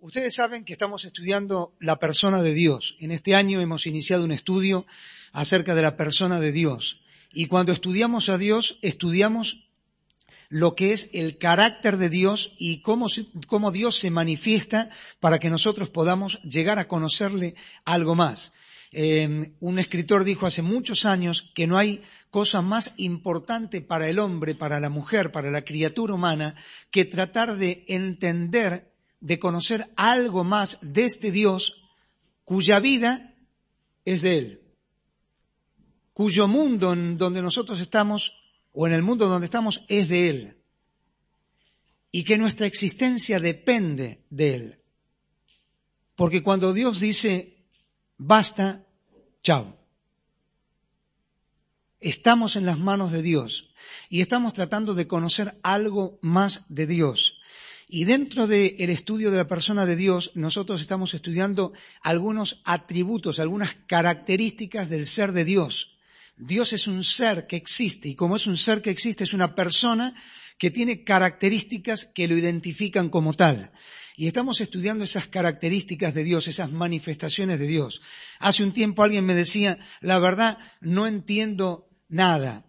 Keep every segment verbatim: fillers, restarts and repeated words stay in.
Ustedes saben que estamos estudiando la persona de Dios. En este año hemos iniciado un estudio acerca de la persona de Dios. Y cuando estudiamos a Dios, estudiamos lo que es el carácter de Dios y cómo, cómo Dios se manifiesta para que nosotros podamos llegar a conocerle algo más. Eh, un escritor dijo hace muchos años que no hay cosa más importante para el hombre, para la mujer, para la criatura humana, que tratar de entender, de conocer algo más de este Dios cuya vida es de Él, cuyo mundo en donde nosotros estamos, o en el mundo donde estamos, es de Él, y que nuestra existencia depende de Él. Porque cuando Dios dice, basta, chao. Estamos en las manos de Dios y estamos tratando de conocer algo más de Dios. Y dentro del estudio de la persona de Dios, nosotros estamos estudiando algunos atributos, algunas características del ser de Dios. Dios es un ser que existe y como es un ser que existe, es una persona que tiene características que lo identifican como tal. Y estamos estudiando esas características de Dios, esas manifestaciones de Dios. Hace un tiempo alguien me decía, la verdad, no entiendo nada.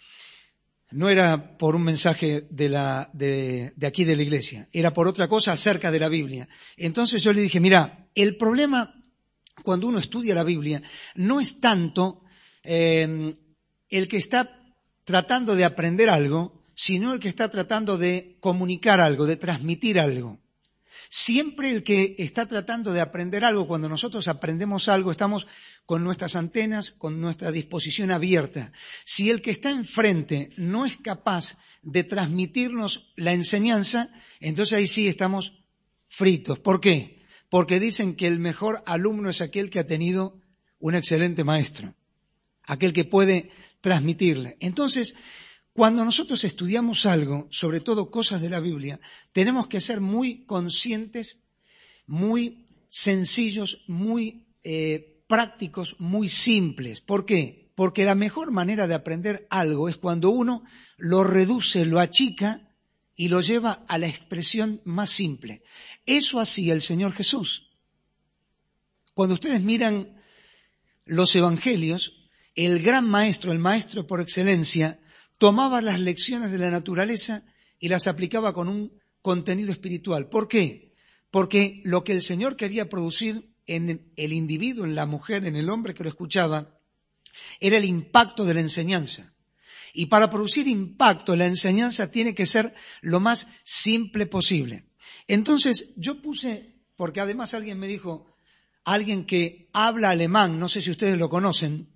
No era por un mensaje de, la, de, de aquí de la iglesia, era por otra cosa acerca de la Biblia. Entonces yo le dije, mira, el problema cuando uno estudia la Biblia no es tanto eh, el que está tratando de aprender algo, sino el que está tratando de comunicar algo, de transmitir algo. Siempre el que está tratando de aprender algo, cuando nosotros aprendemos algo, estamos con nuestras antenas, con nuestra disposición abierta. Si el que está enfrente no es capaz de transmitirnos la enseñanza, entonces ahí sí estamos fritos. ¿Por qué? Porque dicen que el mejor alumno es aquel que ha tenido un excelente maestro, aquel que puede transmitirle. Entonces, cuando nosotros estudiamos algo, sobre todo cosas de la Biblia, tenemos que ser muy conscientes, muy sencillos, muy eh, prácticos, muy simples. ¿Por qué? Porque la mejor manera de aprender algo es cuando uno lo reduce, lo achica y lo lleva a la expresión más simple. Eso hacía el Señor Jesús. Cuando ustedes miran los evangelios, el gran maestro, el maestro por excelencia, tomaba las lecciones de la naturaleza y las aplicaba con un contenido espiritual. ¿Por qué? Porque lo que el Señor quería producir en el individuo, en la mujer, en el hombre que lo escuchaba, era el impacto de la enseñanza. Y para producir impacto, la enseñanza tiene que ser lo más simple posible. Entonces, yo puse, porque además alguien me dijo, alguien que habla alemán, no sé si ustedes lo conocen,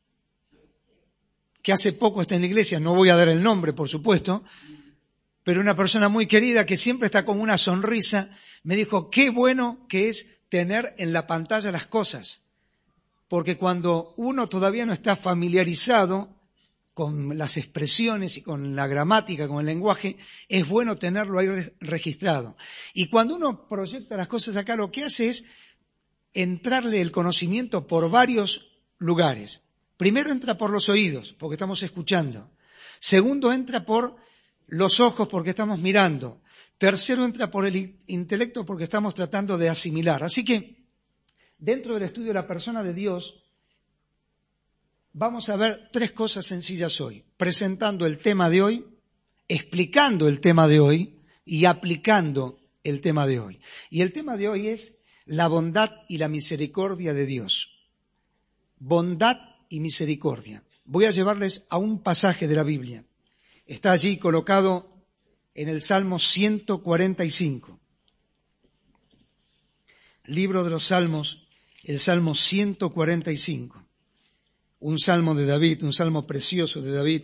que hace poco está en la iglesia, no voy a dar el nombre, por supuesto, pero una persona muy querida que siempre está con una sonrisa, me dijo, qué bueno que es tener en la pantalla las cosas, porque cuando uno todavía no está familiarizado con las expresiones y con la gramática, con el lenguaje, es bueno tenerlo ahí registrado. Y cuando uno proyecta las cosas acá, lo que hace es entrarle el conocimiento por varios lugares. Primero entra por los oídos, porque estamos escuchando. Segundo entra por los ojos, porque estamos mirando. Tercero entra por el intelecto, porque estamos tratando de asimilar. Así que, dentro del estudio de la persona de Dios, vamos a ver tres cosas sencillas hoy. Presentando el tema de hoy, explicando el tema de hoy y aplicando el tema de hoy. Y el tema de hoy es la bondad y la misericordia de Dios. Bondad y misericordia. Voy a llevarles a un pasaje de la Biblia. Está allí colocado en el Salmo ciento cuarenta y cinco. Libro de los Salmos, el Salmo ciento cuarenta y cinco. Un salmo de David, un salmo precioso de David.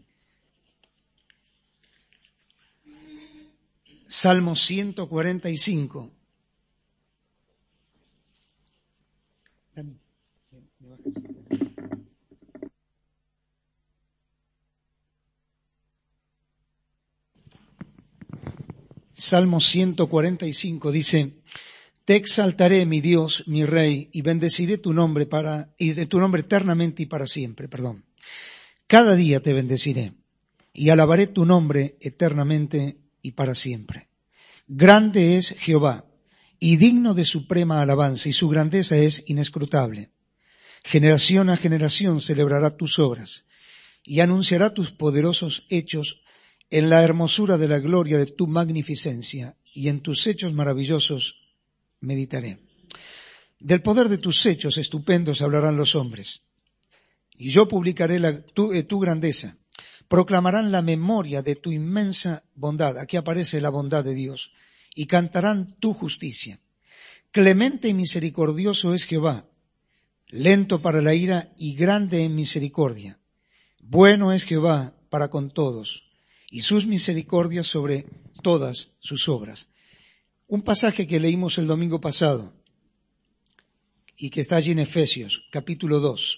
Salmo ciento cuarenta y cinco. Salmo ciento cuarenta y cinco dice, te exaltaré, mi Dios, mi Rey, y bendeciré tu nombre para, y de tu nombre eternamente y para siempre, perdón. Cada día te bendeciré, y alabaré tu nombre eternamente y para siempre. Grande es Jehová, y digno de suprema alabanza, y su grandeza es inescrutable. Generación a generación celebrará tus obras, y anunciará tus poderosos hechos en la hermosura de la gloria de tu magnificencia, y en tus hechos maravillosos meditaré. Del poder de tus hechos estupendos hablarán los hombres, y yo publicaré la, tu, eh, tu grandeza. Proclamarán la memoria de tu inmensa bondad. Aquí aparece la bondad de Dios. Y cantarán tu justicia. Clemente y misericordioso es Jehová, lento para la ira y grande en misericordia. Bueno es Jehová para con todos, y sus misericordias sobre todas sus obras. Un pasaje que leímos el domingo pasado, y que está allí en Efesios, capítulo dos.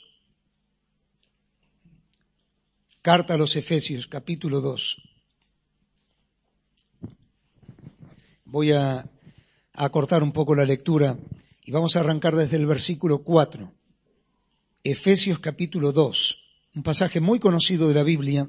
Carta a los Efesios, capítulo dos. Voy a, a acortar un poco la lectura y vamos a arrancar desde el versículo cuatro. Efesios, capítulo dos, un pasaje muy conocido de la Biblia.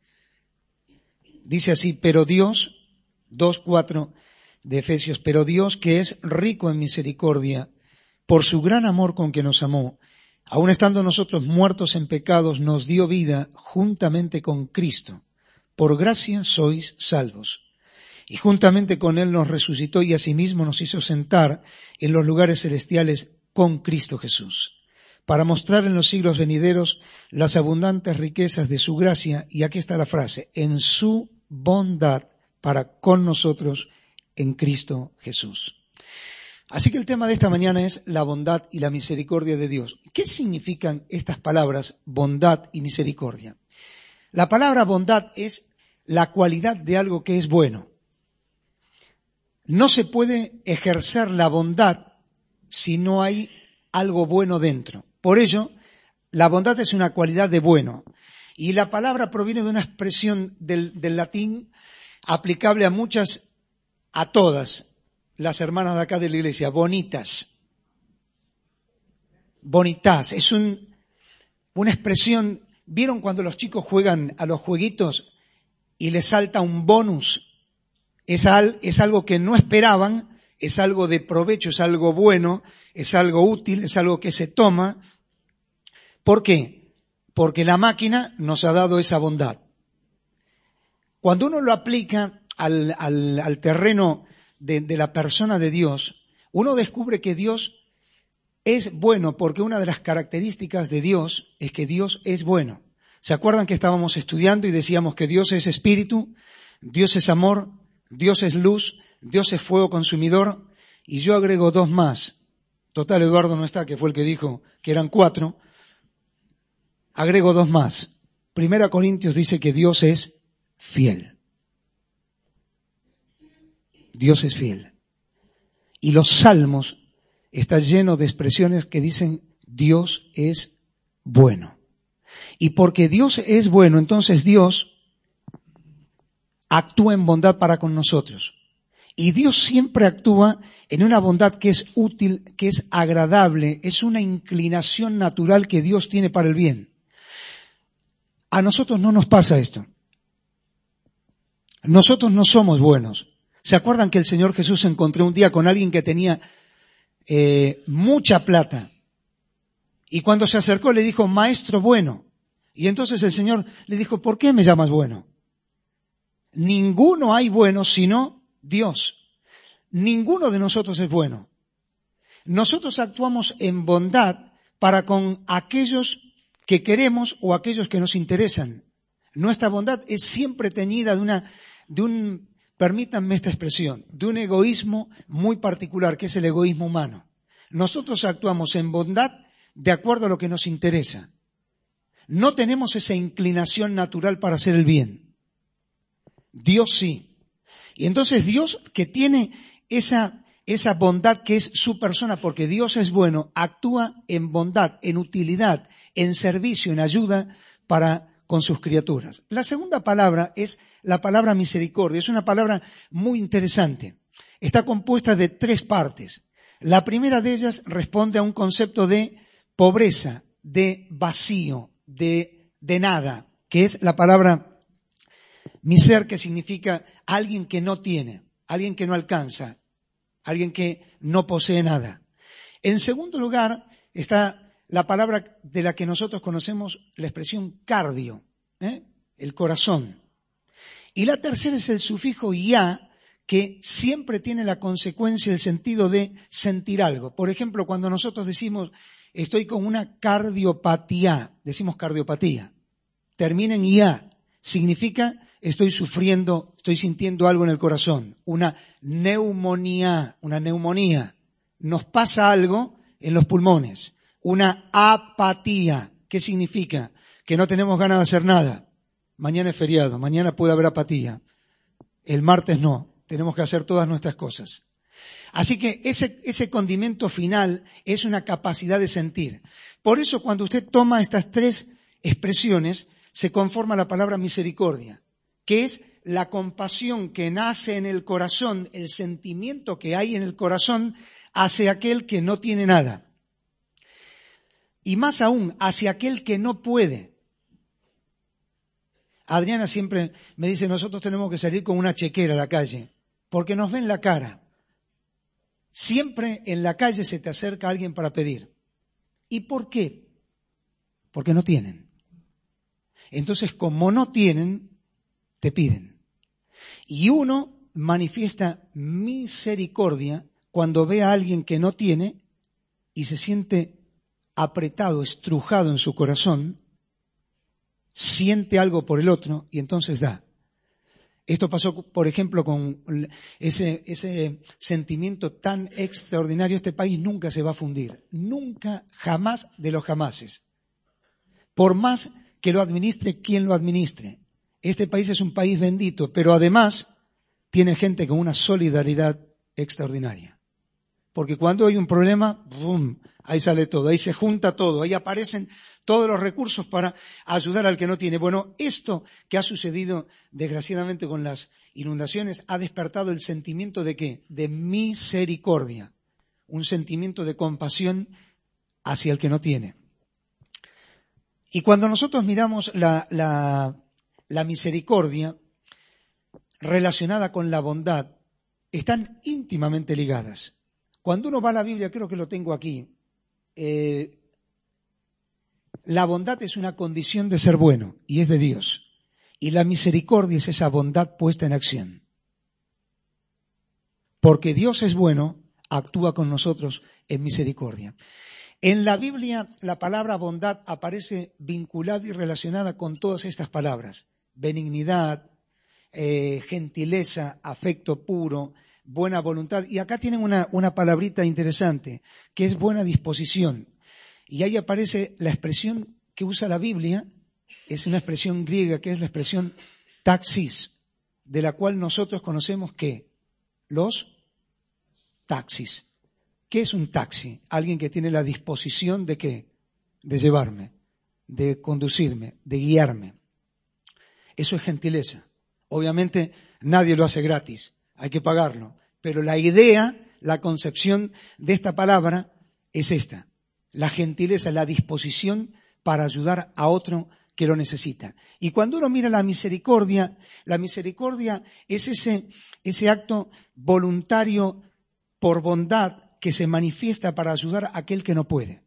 Dice así, pero Dios, dos cuatro de Efesios, pero Dios que es rico en misericordia, por su gran amor con que nos amó, aun estando nosotros muertos en pecados, nos dio vida juntamente con Cristo. Por gracia sois salvos. Y juntamente con Él nos resucitó y asimismo nos hizo sentar en los lugares celestiales con Cristo Jesús, para mostrar en los siglos venideros las abundantes riquezas de su gracia, y aquí está la frase, en su bondad para con nosotros en Cristo Jesús. Así que el tema de esta mañana es la bondad y la misericordia de Dios. ¿Qué significan estas palabras, bondad y misericordia? La palabra bondad es la cualidad de algo que es bueno. No se puede ejercer la bondad si no hay algo bueno dentro. Por ello, la bondad es una cualidad de bueno. Y la palabra proviene de una expresión del, del latín aplicable a muchas, a todas las hermanas de acá de la iglesia, bonitas. Bonitas. Es un, una expresión, ¿vieron cuando los chicos juegan a los jueguitos y les salta un bonus? Es, al, es algo que no esperaban, es algo de provecho, es algo bueno, es algo útil, es algo que se toma. ¿Por qué? Porque la máquina nos ha dado esa bondad. Cuando uno lo aplica al, al, al terreno de, de la persona de Dios, uno descubre que Dios es bueno, porque una de las características de Dios es que Dios es bueno. ¿Se acuerdan que estábamos estudiando y decíamos que Dios es espíritu, Dios es amor, Dios es luz, Dios es fuego consumidor? Y yo agrego dos más. Total, Eduardo no está, que fue el que dijo que eran cuatro. Agrego dos más. Primera Corintios dice que Dios es fiel. Dios es fiel. Y los salmos están llenos de expresiones que dicen Dios es bueno. Y porque Dios es bueno, entonces Dios actúa en bondad para con nosotros. Y Dios siempre actúa en una bondad que es útil, que es agradable, es una inclinación natural que Dios tiene para el bien. A nosotros no nos pasa esto. Nosotros no somos buenos. ¿Se acuerdan que el Señor Jesús se encontró un día con alguien que tenía eh, mucha plata? Y cuando se acercó le dijo, maestro bueno. Y entonces el Señor le dijo, ¿por qué me llamas bueno? Ninguno hay bueno sino Dios. Ninguno de nosotros es bueno. Nosotros actuamos en bondad para con aquellos que queremos o aquellos que nos interesan. Nuestra bondad es siempre teñida de una, de un, permítanme esta expresión, de un egoísmo muy particular, que es el egoísmo humano. Nosotros actuamos en bondad de acuerdo a lo que nos interesa. No tenemos esa inclinación natural para hacer el bien. Dios sí. Y entonces Dios, que tiene esa, esa bondad que es su persona, porque Dios es bueno, actúa en bondad, en utilidad, en servicio, en ayuda para con sus criaturas. La segunda palabra es la palabra misericordia. Es una palabra muy interesante. Está compuesta de tres partes. La primera de ellas responde a un concepto de pobreza, de vacío, de, de nada, que es la palabra miser, que significa alguien que no tiene, alguien que no alcanza, alguien que no posee nada. En segundo lugar está la palabra de la que nosotros conocemos la expresión cardio, ¿eh? el corazón. Y la tercera es el sufijo ya, que siempre tiene la consecuencia, el sentido de sentir algo. Por ejemplo, cuando nosotros decimos, estoy con una cardiopatía, decimos cardiopatía, termina en ya, significa estoy sufriendo, estoy sintiendo algo en el corazón. Una neumonía, una neumonía, nos pasa algo en los pulmones. Una apatía, ¿qué significa? Que no tenemos ganas de hacer nada. Mañana es feriado, mañana puede haber apatía. El martes no, tenemos que hacer todas nuestras cosas. Así que ese, ese condimento final es una capacidad de sentir. Por eso cuando usted toma estas tres expresiones, se conforma la palabra misericordia, que es la compasión que nace en el corazón, el sentimiento que hay en el corazón hacia aquel que no tiene nada. Y más aún, hacia aquel que no puede. Adriana siempre me dice, nosotros tenemos que salir con una chequera a la calle, porque nos ven la cara. Siempre en la calle se te acerca alguien para pedir. ¿Y por qué? Porque no tienen. Entonces, como no tienen, te piden. Y uno manifiesta misericordia cuando ve a alguien que no tiene y se siente apretado, estrujado en su corazón, siente algo por el otro y entonces da. Esto pasó, por ejemplo, con ese, ese sentimiento tan extraordinario. Este país nunca se va a fundir. Nunca, jamás de los jamases. Por más que lo administre quien lo administre. Este país es un país bendito, pero además tiene gente con una solidaridad extraordinaria. Porque cuando hay un problema, ¡bum!, ahí sale todo, ahí se junta todo, ahí aparecen todos los recursos para ayudar al que no tiene. Bueno, esto que ha sucedido desgraciadamente con las inundaciones ha despertado el sentimiento de ¿qué? De misericordia, un sentimiento de compasión hacia el que no tiene. Y cuando nosotros miramos la, la, la misericordia relacionada con la bondad, están íntimamente ligadas. Cuando uno va a la Biblia, creo que lo tengo aquí, eh, la bondad es una condición de ser bueno y es de Dios. Y la misericordia es esa bondad puesta en acción. Porque Dios es bueno, actúa con nosotros en misericordia. En la Biblia la palabra bondad aparece vinculada y relacionada con todas estas palabras. Benignidad, eh, gentileza, afecto puro, buena voluntad. Y acá tienen una, una palabrita interesante, que es buena disposición. Y ahí aparece la expresión que usa la Biblia, es una expresión griega que es la expresión taxis, de la cual nosotros conocemos que los taxis. ¿Qué es un taxi? Alguien que tiene la disposición de ¿qué? De llevarme, de conducirme, de guiarme. Eso es gentileza. Obviamente nadie lo hace gratis, hay que pagarlo. Pero la idea, la concepción de esta palabra es esta. La gentileza, la disposición para ayudar a otro que lo necesita. Y cuando uno mira la misericordia, la misericordia es ese, ese acto voluntario por bondad que se manifiesta para ayudar a aquel que no puede.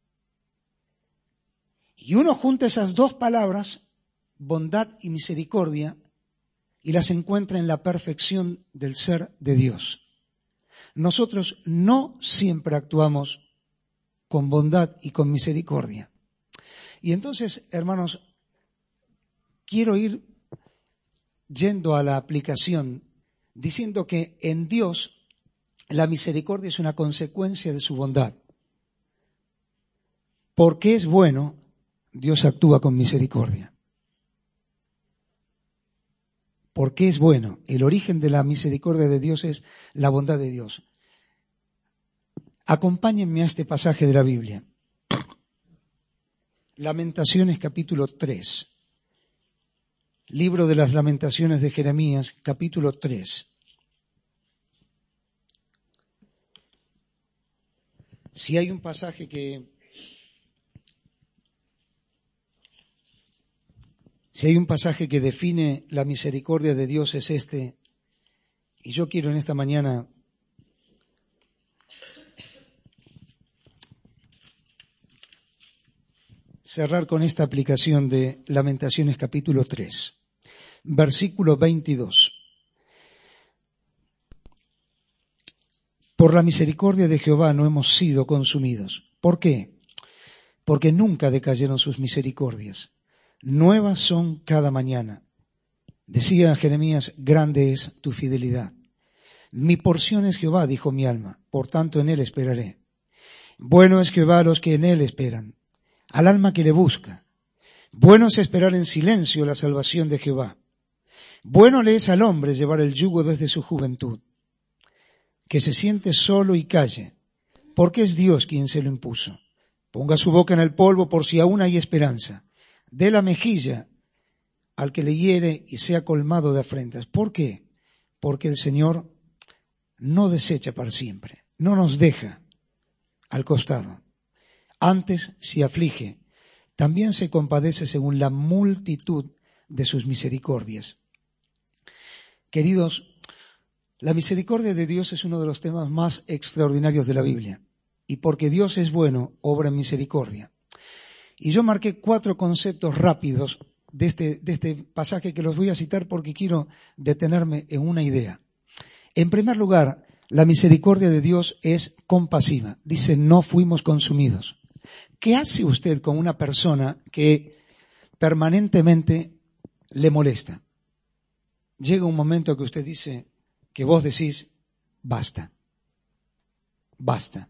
Y uno junta esas dos palabras, bondad y misericordia, y las encuentra en la perfección del ser de Dios. Nosotros no siempre actuamos con bondad y con misericordia. Y entonces, hermanos, quiero ir yendo a la aplicación diciendo que en Dios la misericordia es una consecuencia de su bondad. Porque es bueno, Dios actúa con misericordia. Porque es bueno. El origen de la misericordia de Dios es la bondad de Dios. Acompáñenme a este pasaje de la Biblia. Lamentaciones capítulo tres. Libro de las Lamentaciones de Jeremías, capítulo tres. Si hay un pasaje que si hay un pasaje que define la misericordia de Dios es este, y yo quiero en esta mañana cerrar con esta aplicación de Lamentaciones capítulo tres, versículo veintidós. Por la misericordia de Jehová no hemos sido consumidos. ¿Por qué? Porque nunca decayeron sus misericordias. Nuevas son cada mañana. Decía Jeremías, grande es tu fidelidad. Mi porción es Jehová, dijo mi alma, por tanto en él esperaré. Bueno es Jehová a los que en él esperan, al alma que le busca. Bueno es esperar en silencio la salvación de Jehová. Bueno le es al hombre llevar el yugo desde su juventud. Que se siente solo y calle, porque es Dios quien se lo impuso. Ponga su boca en el polvo por si aún hay esperanza. Dé la mejilla al que le hiere y sea colmado de afrentas. ¿Por qué? Porque el Señor no desecha para siempre, no nos deja al costado. Antes, si aflige, también se compadece según la multitud de sus misericordias. Queridos, la misericordia de Dios es uno de los temas más extraordinarios de la Biblia. Y porque Dios es bueno, obra en misericordia. Y yo marqué cuatro conceptos rápidos de este, de este pasaje que los voy a citar porque quiero detenerme en una idea. En primer lugar, la misericordia de Dios es compasiva. Dice, no fuimos consumidos. ¿Qué hace usted con una persona que permanentemente le molesta? Llega un momento que usted dice, que vos decís, basta, basta,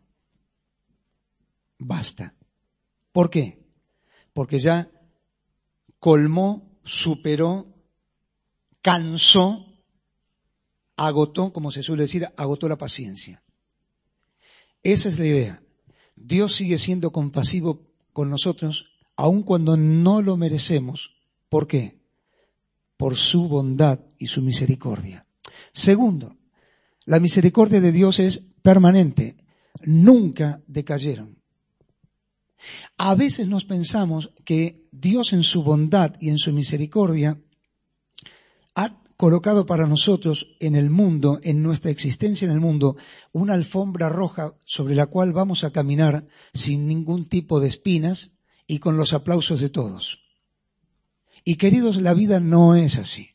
basta. ¿Por qué? Porque ya colmó, superó, cansó, agotó, como se suele decir, agotó la paciencia. Esa es la idea. Dios sigue siendo compasivo con nosotros, aun cuando no lo merecemos. ¿Por qué? Por su bondad y su misericordia. Segundo, la misericordia de Dios es permanente. Nunca decayeron. A veces nos pensamos que Dios en su bondad y en su misericordia ha colocado para nosotros en el mundo, en nuestra existencia en el mundo, una alfombra roja sobre la cual vamos a caminar sin ningún tipo de espinas y con los aplausos de todos. Y queridos, la vida no es así.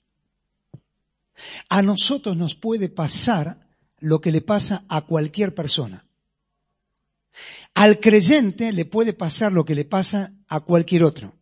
A nosotros nos puede pasar lo que le pasa a cualquier persona. Al creyente le puede pasar lo que le pasa a cualquier otro.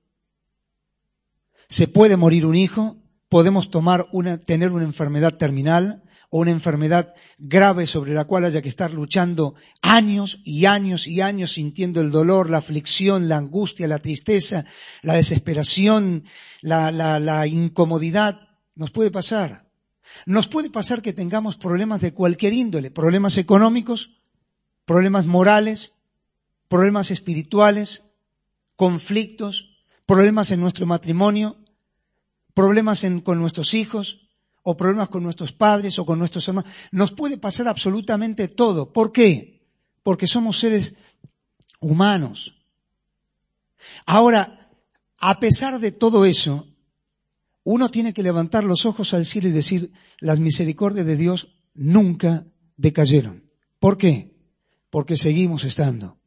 Se puede morir un hijo, podemos tomar una, tener una enfermedad terminal o una enfermedad grave sobre la cual haya que estar luchando años y años y años sintiendo el dolor, la aflicción, la angustia, la tristeza, la desesperación, la, la, la incomodidad. Nos puede pasar. Nos puede pasar que tengamos problemas de cualquier índole, problemas económicos, problemas morales, problemas espirituales, conflictos, problemas en nuestro matrimonio, problemas en, con nuestros hijos, o problemas con nuestros padres o con nuestros hermanos. Nos puede pasar absolutamente todo. ¿Por qué? Porque somos seres humanos. Ahora, a pesar de todo eso, uno tiene que levantar los ojos al cielo y decir, las misericordias de Dios nunca decayeron. ¿Por qué? Porque seguimos estando.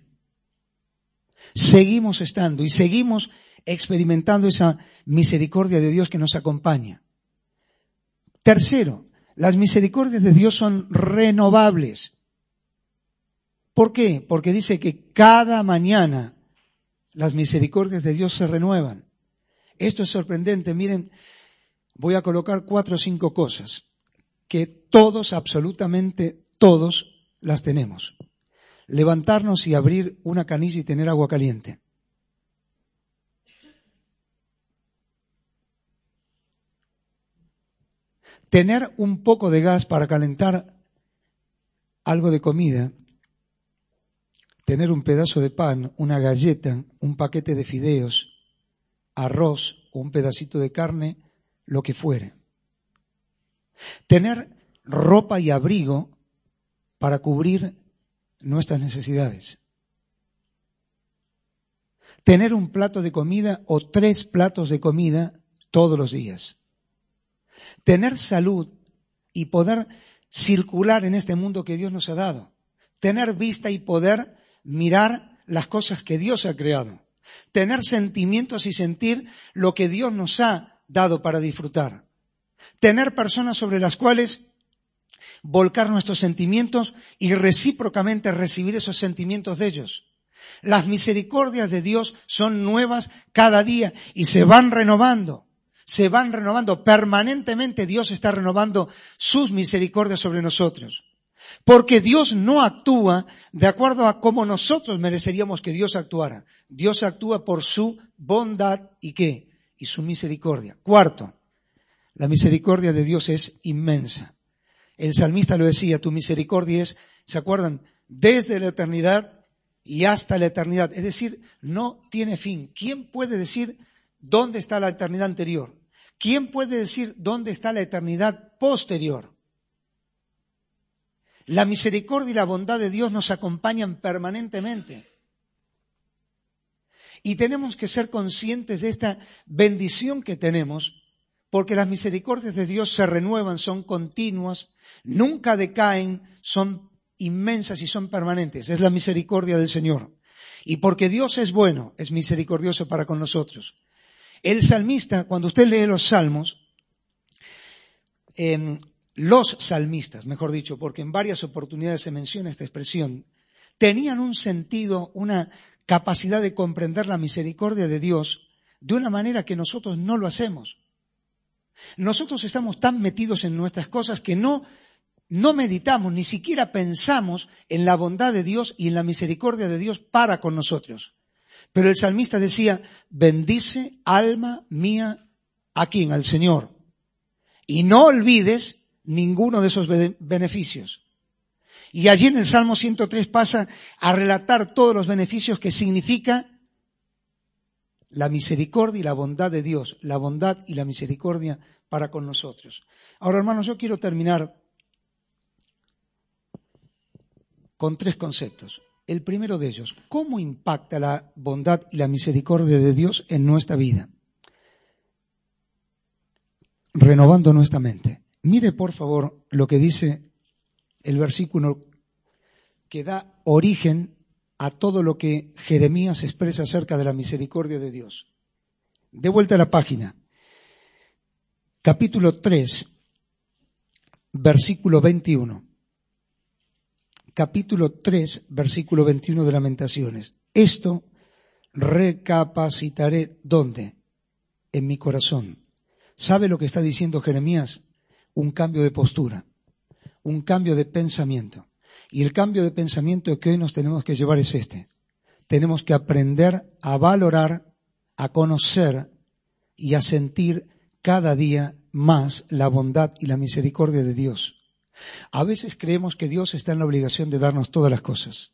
Seguimos estando y seguimos experimentando esa misericordia de Dios que nos acompaña. Tercero, las misericordias de Dios son renovables. ¿Por qué? Porque dice que cada mañana las misericordias de Dios se renuevan. Esto es sorprendente. Miren, voy a colocar cuatro o cinco cosas que todos, absolutamente todos, las tenemos. Levantarnos y abrir una canilla y tener agua caliente. Tener un poco de gas para calentar algo de comida. Tener un pedazo de pan, una galleta, un paquete de fideos, arroz o un pedacito de carne, lo que fuere. Tener ropa y abrigo para cubrir nuestras necesidades. Tener un plato de comida o tres platos de comida todos los días. Tener salud y poder circular en este mundo que Dios nos ha dado. Tener vista y poder mirar las cosas que Dios ha creado. Tener sentimientos y sentir lo que Dios nos ha dado para disfrutar. Tener personas sobre las cuales volcar nuestros sentimientos y recíprocamente recibir esos sentimientos de ellos. Las misericordias de Dios son nuevas cada día y se van renovando. Se van renovando. Permanentemente Dios está renovando sus misericordias sobre nosotros. Porque Dios no actúa de acuerdo a cómo nosotros mereceríamos que Dios actuara. Dios actúa por su bondad y ¿qué? Y su misericordia. Cuarto, la misericordia de Dios es inmensa. El salmista lo decía, tu misericordia es, ¿se acuerdan? Desde la eternidad y hasta la eternidad. Es decir, no tiene fin. ¿Quién puede decir dónde está la eternidad anterior? ¿Quién puede decir dónde está la eternidad posterior? La misericordia y la bondad de Dios nos acompañan permanentemente. Y tenemos que ser conscientes de esta bendición que tenemos, porque las misericordias de Dios se renuevan, son continuas, nunca decaen, son inmensas y son permanentes. Es la misericordia del Señor. Y porque Dios es bueno, es misericordioso para con nosotros. El salmista, cuando usted lee los salmos, eh, los salmistas, mejor dicho, porque en varias oportunidades se menciona esta expresión, tenían un sentido, una capacidad de comprender la misericordia de Dios de una manera que nosotros no lo hacemos. Nosotros estamos tan metidos en nuestras cosas que no, no meditamos, ni siquiera pensamos en la bondad de Dios y en la misericordia de Dios para con nosotros. Pero el salmista decía, bendice alma mía, ¿a quién? Al Señor. Y no olvides ninguno de esos beneficios. Y allí en el Salmo ciento tres pasa a relatar todos los beneficios que significa la misericordia y la bondad de Dios, la bondad y la misericordia para con nosotros. Ahora, hermanos, yo quiero terminar con tres conceptos. El primero de ellos, ¿cómo impacta la bondad y la misericordia de Dios en nuestra vida? Renovando nuestra mente. Mire, por favor, lo que dice el versículo que da origen a todo lo que Jeremías expresa acerca de la misericordia de Dios. De vuelta a la página. Capítulo tres, versículo veintiuno. Capítulo tres, versículo veintiuno de Lamentaciones. Esto recapacitaré, ¿dónde? En mi corazón. ¿Sabe lo que está diciendo Jeremías? Un cambio de postura, un cambio de pensamiento. Y el cambio de pensamiento que hoy nos tenemos que llevar es este. Tenemos que aprender a valorar, a conocer y a sentir cada día más la bondad y la misericordia de Dios. A veces creemos que Dios está en la obligación de darnos todas las cosas.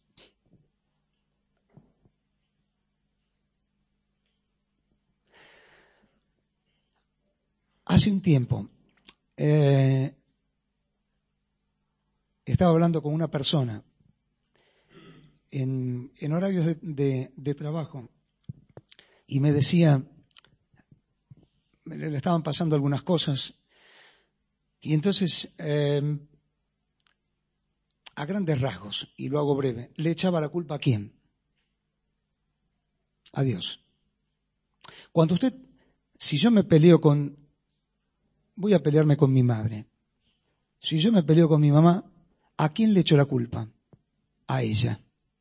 Hace un tiempo eh, estaba hablando con una persona en, en horarios de, de, de trabajo y me decía, le estaban pasando algunas cosas y entonces eh, a grandes rasgos, y lo hago breve, le echaba la culpa ¿a quién? A Dios. Cuando usted, si yo me peleo con, voy a pelearme con mi madre, si yo me peleo con mi mamá, ¿a quién le echo la culpa? A ella.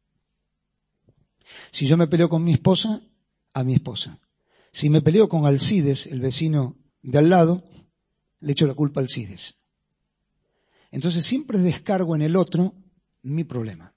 Si yo me peleo con mi esposa, a mi esposa. Si me peleo con Alcides, el vecino de al lado, le echo la culpa a Alcides. Entonces siempre descargo en el otro mi problema.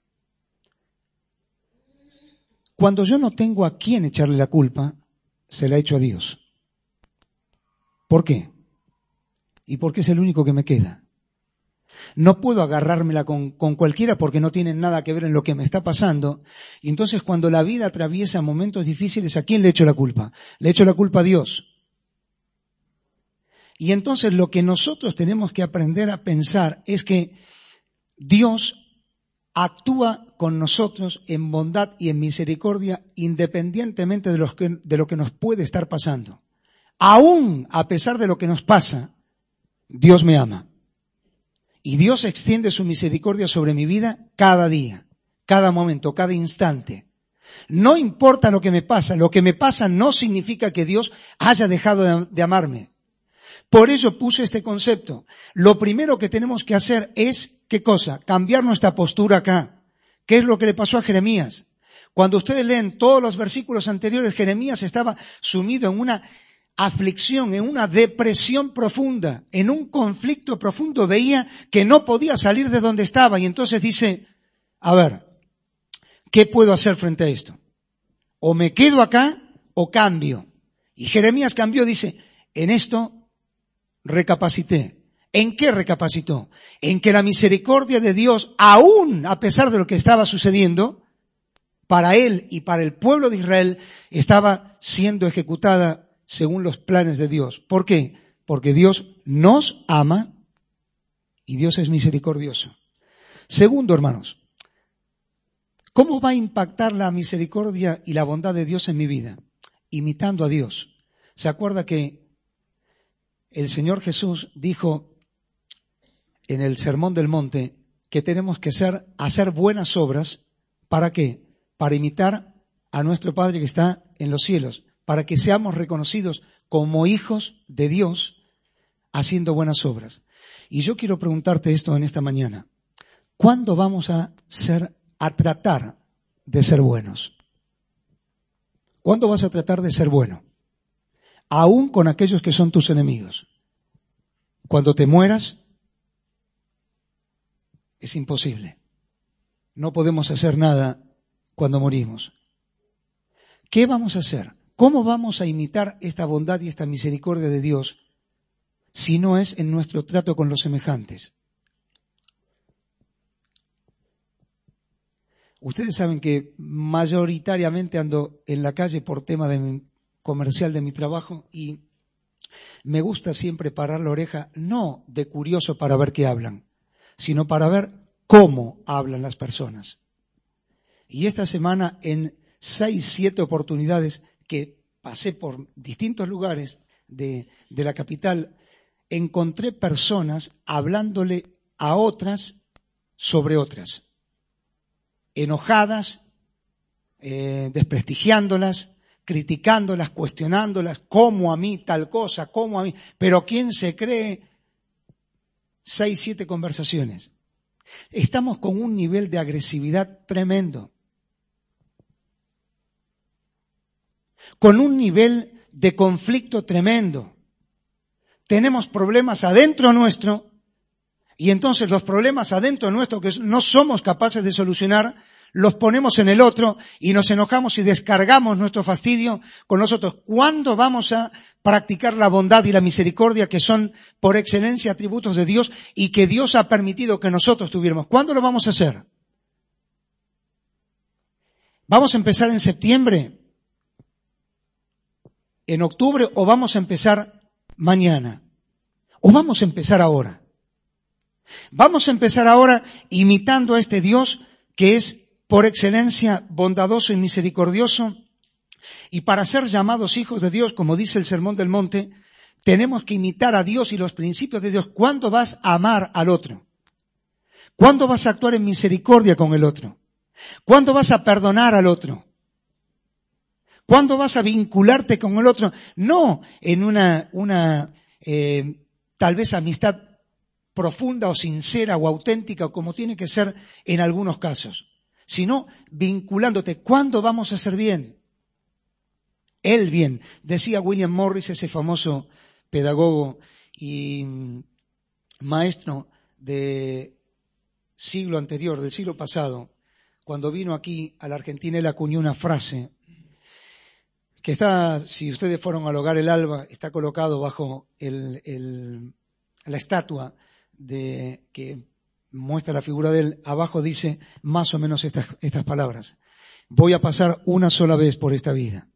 Cuando yo no tengo a quién echarle la culpa, se la echo a Dios. ¿Por qué? Y porque es el único que me queda. No puedo agarrármela con, con cualquiera porque no tienen nada que ver en lo que me está pasando. Y entonces cuando la vida atraviesa momentos difíciles, ¿a quién le echo la culpa? Le echo la culpa a Dios. Y entonces lo que nosotros tenemos que aprender a pensar es que Dios actúa con nosotros en bondad y en misericordia independientemente de, los que, de lo que nos puede estar pasando. Aún a pesar de lo que nos pasa, Dios me ama. Y Dios extiende su misericordia sobre mi vida cada día, cada momento, cada instante. No importa lo que me pasa, lo que me pasa no significa que Dios haya dejado de, de amarme. Por eso puse este concepto. Lo primero que tenemos que hacer es, ¿qué cosa? Cambiar nuestra postura acá. ¿Qué es lo que le pasó a Jeremías? Cuando ustedes leen todos los versículos anteriores, Jeremías estaba sumido en una aflicción, en una depresión profunda, en un conflicto profundo. Veía que no podía salir de donde estaba y entonces dice, a ver, ¿qué puedo hacer frente a esto? O me quedo acá o cambio. Y Jeremías cambió, dice, en esto recapacité. ¿En qué recapacitó? En que la misericordia de Dios, aún a pesar de lo que estaba sucediendo, para él y para el pueblo de Israel, estaba siendo ejecutada según los planes de Dios. ¿Por qué? Porque Dios nos ama y Dios es misericordioso. Segundo, hermanos, ¿cómo va a impactar la misericordia y la bondad de Dios en mi vida? Imitando a Dios. ¿Se acuerda que el Señor Jesús dijo en el Sermón del Monte que tenemos que ser, hacer buenas obras? ¿Para qué? Para imitar a nuestro Padre que está en los cielos, para que seamos reconocidos como hijos de Dios haciendo buenas obras. Y yo quiero preguntarte esto en esta mañana. ¿Cuándo vamos a ser, a tratar de ser buenos? ¿Cuándo vas a tratar de ser bueno? Aún con aquellos que son tus enemigos. Cuando te mueras, es imposible. No podemos hacer nada cuando morimos. ¿Qué vamos a hacer? ¿Cómo vamos a imitar esta bondad y esta misericordia de Dios si no es en nuestro trato con los semejantes? Ustedes saben que mayoritariamente ando en la calle por tema de mi, comercial de mi trabajo y me gusta siempre parar la oreja, no de curioso para ver qué hablan, sino para ver cómo hablan las personas. Y esta semana, en seis, siete oportunidades que pasé por distintos lugares de, de la capital, encontré personas hablándole a otras sobre otras, enojadas, eh, desprestigiándolas, criticándolas, cuestionándolas, cómo a mí tal cosa, cómo a mí. Pero ¿quién se cree? Seis, siete conversaciones. Estamos con un nivel de agresividad tremendo. Con un nivel de conflicto tremendo. Tenemos problemas adentro nuestro y entonces los problemas adentro nuestro que no somos capaces de solucionar, los ponemos en el otro y nos enojamos y descargamos nuestro fastidio con nosotros. ¿Cuándo vamos a practicar la bondad y la misericordia que son por excelencia atributos de Dios y que Dios ha permitido que nosotros tuviéramos? ¿Cuándo lo vamos a hacer? ¿Vamos a empezar en septiembre? ¿En octubre? ¿O vamos a empezar mañana? ¿O vamos a empezar ahora? Vamos a empezar ahora imitando a este Dios que es por excelencia bondadoso y misericordioso, y para ser llamados hijos de Dios, como dice el Sermón del Monte, tenemos que imitar a Dios y los principios de Dios. ¿Cuándo vas a amar al otro? ¿Cuándo vas a actuar en misericordia con el otro? ¿Cuándo vas a perdonar al otro? ¿Cuándo vas a vincularte con el otro? No en una, una eh, tal vez amistad profunda o sincera o auténtica, como tiene que ser en algunos casos, sino vinculándote. ¿Cuándo vamos a hacer bien? El bien. Decía William Morris, ese famoso pedagogo y maestro de siglo anterior, del siglo pasado, cuando vino aquí a la Argentina, él acuñó una frase que está, si ustedes fueron al Hogar El Alba, está colocado bajo el, el, la estatua de que muestra la figura de él. Abajo dice más o menos estas, estas palabras: voy a pasar una sola vez por esta vida.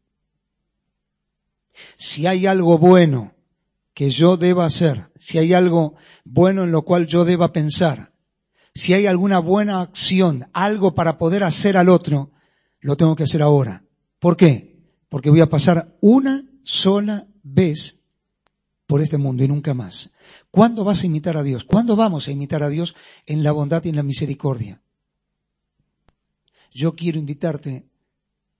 Si hay algo bueno que yo deba hacer, si hay algo bueno en lo cual yo deba pensar, si hay alguna buena acción, algo para poder hacer al otro, lo tengo que hacer ahora. ¿Por qué? Porque voy a pasar una sola vez por este mundo y nunca más. ¿Cuándo vas a imitar a Dios? ¿Cuándo vamos a imitar a Dios en la bondad y en la misericordia? Yo quiero invitarte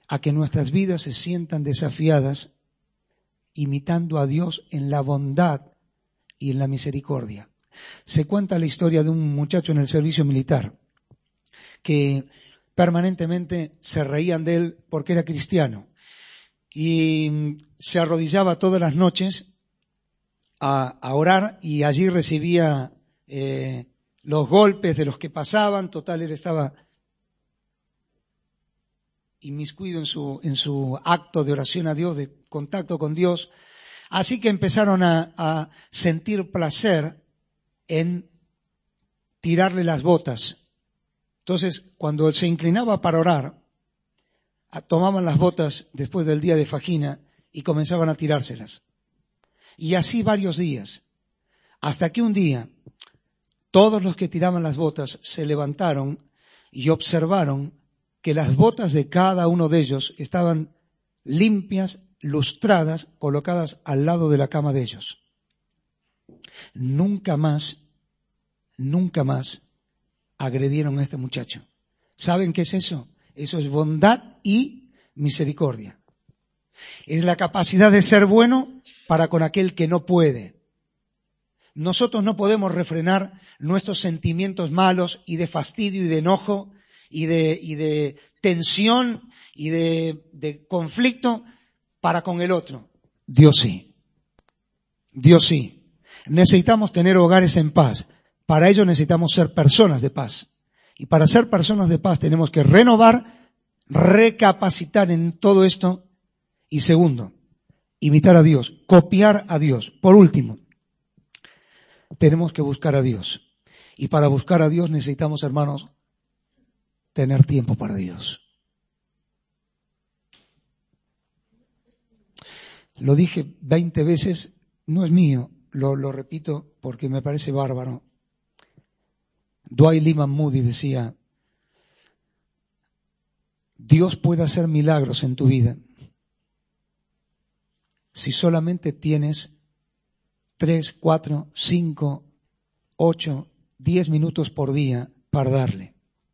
a que nuestras vidas se sientan desafiadas imitando a Dios en la bondad y en la misericordia. Se cuenta la historia de un muchacho en el servicio militar que permanentemente se reían de él porque era cristiano y se arrodillaba todas las noches a, a orar y allí recibía eh, los golpes de los que pasaban. Total, él estaba inmiscuido en su, en su acto de oración a Dios, de contacto con Dios. Así que empezaron a, a sentir placer en tirarle las botas. Entonces, cuando él se inclinaba para orar, tomaban las botas después del día de fajina y comenzaban a tirárselas. Y así varios días, hasta que un día todos los que tiraban las botas se levantaron y observaron que las botas de cada uno de ellos estaban limpias, lustradas, colocadas al lado de la cama de ellos. Nunca más, nunca más agredieron a este muchacho. ¿Saben qué es eso? Eso es bondad y misericordia. Es la capacidad de ser bueno para con aquel que no puede. Nosotros no podemos refrenar nuestros sentimientos malos y de fastidio y de enojo y de, y de tensión y de, de conflicto para con el otro. Dios sí. Dios sí. Necesitamos tener hogares en paz. Para ello necesitamos ser personas de paz. Y para ser personas de paz tenemos que renovar, recapacitar en todo esto. Y segundo, imitar a Dios, copiar a Dios. Por último, tenemos que buscar a Dios. Y para buscar a Dios necesitamos, hermanos, tener tiempo para Dios. Lo dije veinte veces, no es mío, lo, lo repito porque me parece bárbaro. Dwight Lyman Moody decía, Dios puede hacer milagros en tu vida si solamente tienes tres, cuatro, cinco, ocho, diez minutos por día para darle.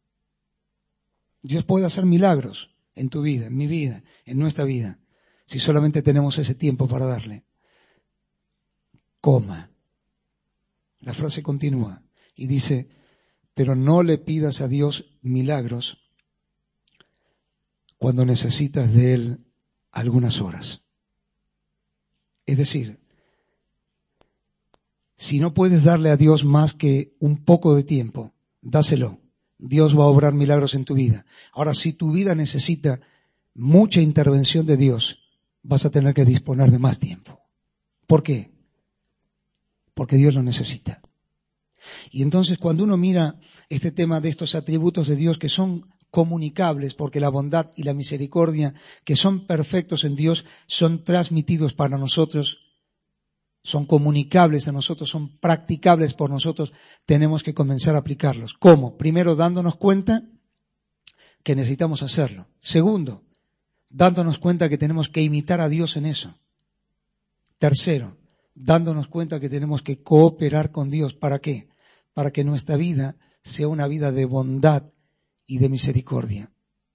Dios puede hacer milagros en tu vida, en mi vida, en nuestra vida, si solamente tenemos ese tiempo para darle. Coma. La frase continúa y dice, pero no le pidas a Dios milagros cuando necesitas de Él algunas horas. Es decir, si no puedes darle a Dios más que un poco de tiempo, dáselo. Dios va a obrar milagros en tu vida. Ahora, si tu vida necesita mucha intervención de Dios, vas a tener que disponer de más tiempo. ¿Por qué? Porque Dios lo necesita. Y entonces cuando uno mira este tema de estos atributos de Dios que son comunicables, porque la bondad y la misericordia que son perfectos en Dios son transmitidos para nosotros, son comunicables a nosotros, son practicables por nosotros, tenemos que comenzar a aplicarlos. ¿Cómo? Primero, dándonos cuenta que necesitamos hacerlo. Segundo, dándonos cuenta que tenemos que imitar a Dios en eso. Tercero, dándonos cuenta que tenemos que cooperar con Dios. ¿Para qué? Para que nuestra vida sea una vida de bondad y de misericordia.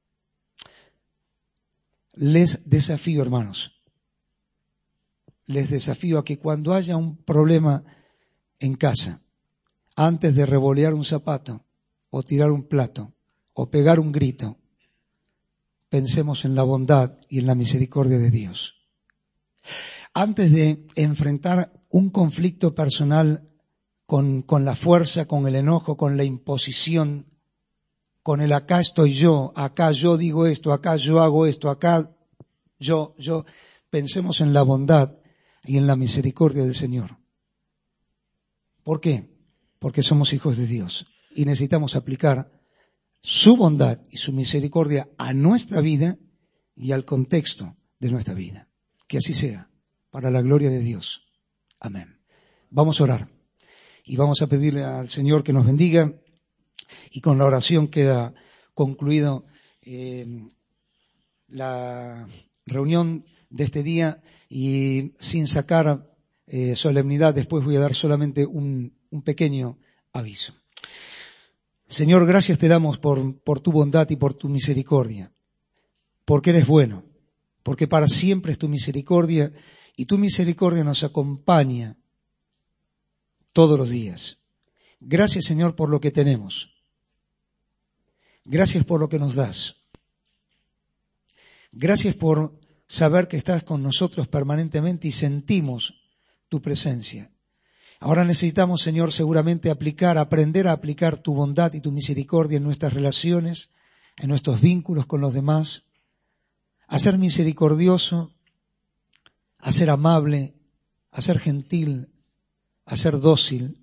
Les desafío, hermanos, les desafío a que cuando haya un problema en casa, antes de revolear un zapato, o tirar un plato, o pegar un grito, pensemos en la bondad y en la misericordia de Dios. Antes de enfrentar un conflicto personal con, con la fuerza, con el enojo, con la imposición, con el acá estoy yo, acá yo digo esto, acá yo hago esto, acá yo, yo, pensemos en la bondad y en la misericordia del Señor. ¿Por qué? Porque somos hijos de Dios y necesitamos aplicar su bondad y su misericordia a nuestra vida y al contexto de nuestra vida. Que así sea, para la gloria de Dios. Amén. Vamos a orar y vamos a pedirle al Señor que nos bendiga, y con la oración queda concluido eh, la reunión de este día, y sin sacar eh, solemnidad, después voy a dar solamente un, un pequeño aviso. Señor, gracias te damos por, por tu bondad y por tu misericordia. porque eres bueno, porque para siempre es tu misericordia y tu misericordia nos acompaña todos los días. Gracias, Señor, por lo que tenemos. Gracias por lo que nos das. Gracias por saber que estás con nosotros permanentemente y sentimos tu presencia. Ahora necesitamos, Señor, seguramente aplicar, aprender a aplicar tu bondad y tu misericordia en nuestras relaciones, en nuestros vínculos con los demás, a ser misericordioso, a ser amable, a ser gentil, a ser dócil,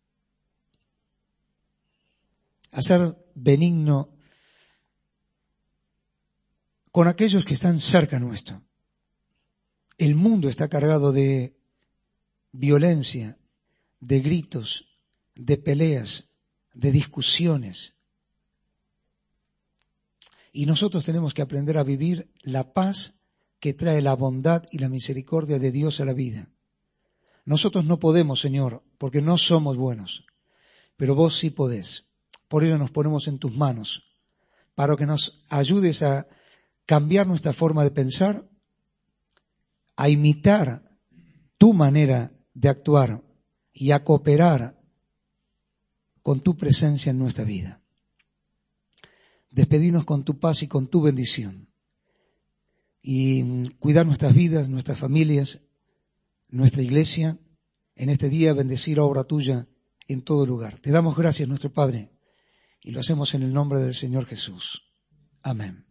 a ser benigno con aquellos que están cerca nuestro. El mundo está cargado de violencia, de gritos, de peleas, de discusiones. Y nosotros tenemos que aprender a vivir la paz que trae la bondad y la misericordia de Dios a la vida. Nosotros no podemos, Señor, porque no somos buenos, pero vos sí podés. Por ello nos ponemos en tus manos, para que nos ayudes a cambiar nuestra forma de pensar, a imitar tu manera de actuar y a cooperar con tu presencia en nuestra vida. Despedirnos con tu paz y con tu bendición. Y cuidar nuestras vidas, nuestras familias, nuestra iglesia. En este día bendecir la obra tuya en todo lugar. Te damos gracias, nuestro Padre, y lo hacemos en el nombre del Señor Jesús. Amén.